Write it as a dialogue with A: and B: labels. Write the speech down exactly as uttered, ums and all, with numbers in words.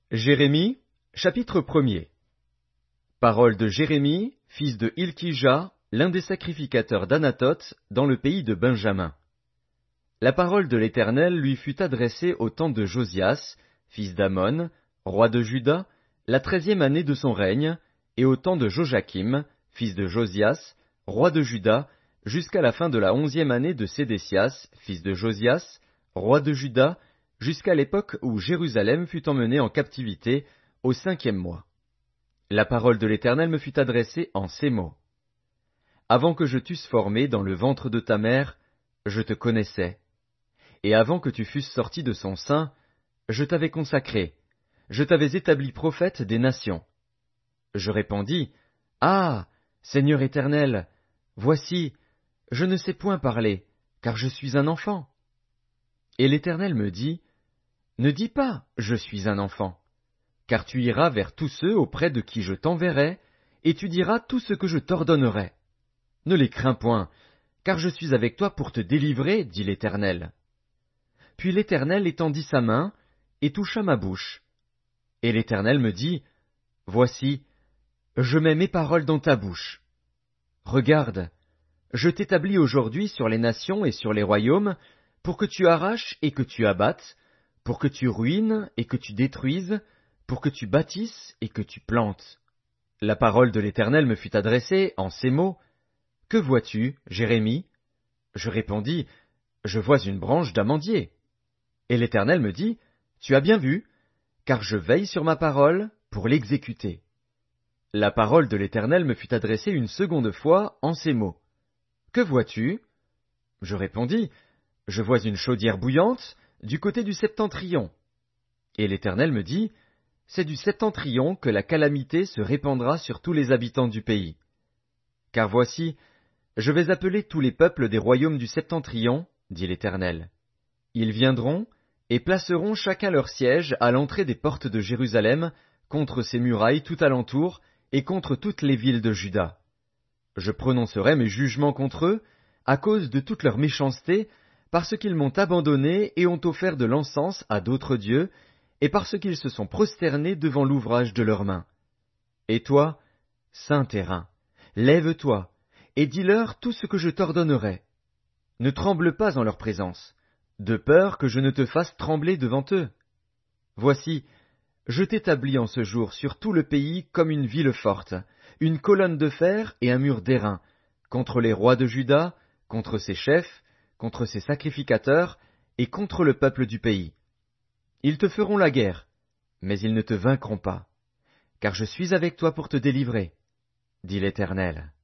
A: Jérémie, chapitre premier. Parole de Jérémie, fils de Hilkija, l'un des sacrificateurs d'Anathoth, dans le pays de Benjamin. La parole de l'Éternel lui fut adressée au temps de Josias, fils d'Amon, roi de Juda, la treizième année de son règne, et au temps de Joachim, fils de Josias, roi de Juda, jusqu'à la fin de la onzième année de Sédécias, fils de Josias, roi de Juda, jusqu'à l'époque où Jérusalem fut emmenée en captivité, au cinquième mois. La parole de l'Éternel me fut adressée en ces mots. Avant que je t'eusse formé dans le ventre de ta mère, je te connaissais. Et avant que tu fusses sorti de son sein, je t'avais consacré, je t'avais établi prophète des nations. Je répondis, Ah, Seigneur Éternel, voici, je ne sais point parler, car je suis un enfant. Et l'Éternel me dit, Ne dis pas, je suis un enfant, car tu iras vers tous ceux auprès de qui je t'enverrai, et tu diras tout ce que je t'ordonnerai. Ne les crains point, car je suis avec toi pour te délivrer, dit l'Éternel. Puis l'Éternel étendit sa main, et toucha ma bouche. Et l'Éternel me dit, Voici, je mets mes paroles dans ta bouche. Regarde, je t'établis aujourd'hui sur les nations et sur les royaumes, pour que tu arraches et que tu abattes, pour que tu ruines et que tu détruises, pour que tu bâtisses et que tu plantes. La parole de l'Éternel me fut adressée en ces mots. Que vois-tu, Jérémie? Je répondis, Je vois une branche d'amandier. Et l'Éternel me dit, Tu as bien vu, car je veille sur ma parole pour l'exécuter. La parole de l'Éternel me fut adressée une seconde fois en ces mots. Que vois-tu? Je répondis, Je vois une chaudière bouillante du côté du septentrion. Et l'Éternel me dit, C'est du septentrion que la calamité se répandra sur tous les habitants du pays. Car voici, je vais appeler tous les peuples des royaumes du septentrion, dit l'Éternel. Ils viendront et placeront chacun leur siège à l'entrée des portes de Jérusalem, contre ses murailles tout alentour, et contre toutes les villes de Juda. Je prononcerai mes jugements contre eux, à cause de toute leur méchanceté, parce qu'ils m'ont abandonné et ont offert de l'encens à d'autres dieux, et parce qu'ils se sont prosternés devant l'ouvrage de leurs mains. Et toi, saint terrain, lève-toi, et dis-leur tout ce que je t'ordonnerai. Ne tremble pas en leur présence, de peur que je ne te fasse trembler devant eux. Voici, je t'établis en ce jour sur tout le pays comme une ville forte, une colonne de fer et un mur d'airain, contre les rois de Juda, contre ses chefs, contre ses sacrificateurs, et contre le peuple du pays. Ils te feront la guerre, mais ils ne te vaincront pas, car je suis avec toi pour te délivrer, dit l'Éternel.